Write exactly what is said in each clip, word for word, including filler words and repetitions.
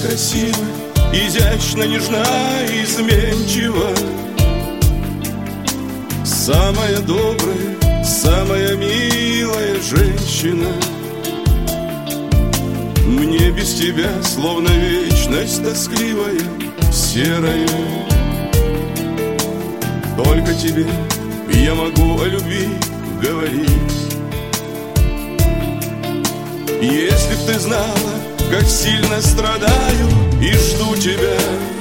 красива, изящно, нежна, изменчива. Самая добрая, самая милая женщина. Мне без тебя словно вечность тоскливая, серая. Только тебе я могу о любви говорить. Если б ты знала, как сильно страдаю и жду тебя,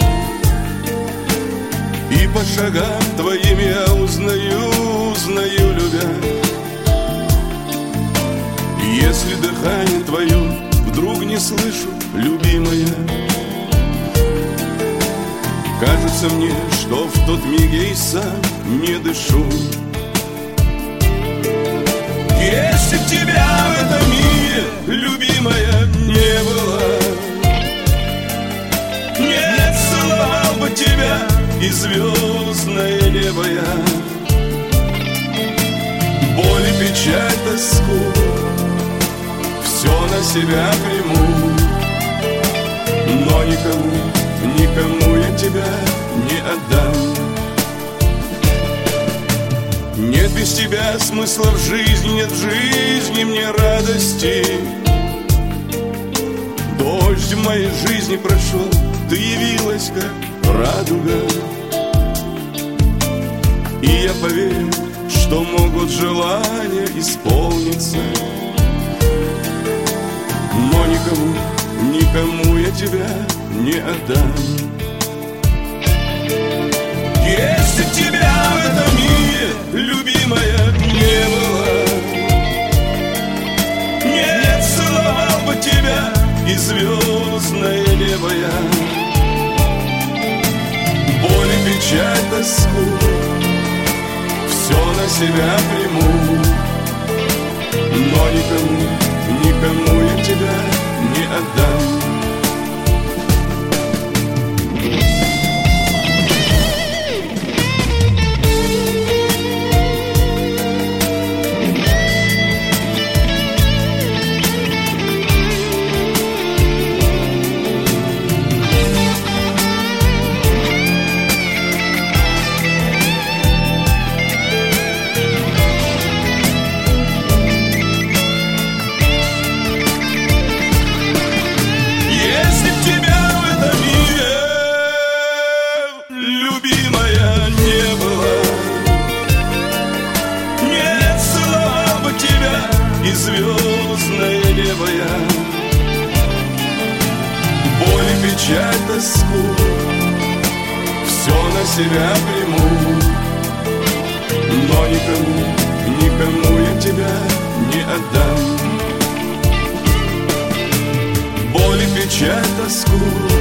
и по шагам твоим я узнаю, узнаю, любя. Если дыхание твое вдруг не слышу, любимая, кажется мне, что в тот миг я и сам не дышу. Если б тебя в этом мире, любимая, не было, не целовал бы тебя и звездное небо я. Боль и печаль, тоску все на себя приму, но никому, никому я тебя не отдам. Нет без тебя смысла в жизни, нет в жизни мне радости. Дождь в моей жизни прошел, ты явилась как радуга. И я поверю, что могут желания исполниться, но никому, никому я тебя не отдам. Если б тебя в этом мире, любимая, не было, не целовал бы тебя и звездное небо я. Боль и печаль, тоску все на себя приму, но никому, никому я тебя не отдам. Звездное небо я. Боль и печаль, тоску все на себя приму, но никому, никому я тебя не отдам. Боль и печаль, тоску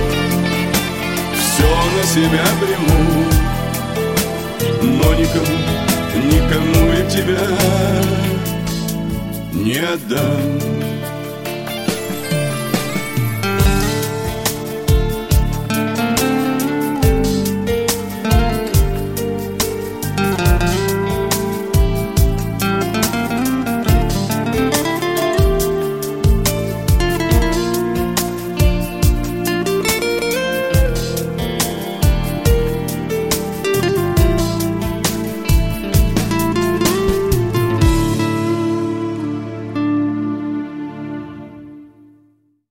все на себя приму, но никому, никому я тебя не отдам.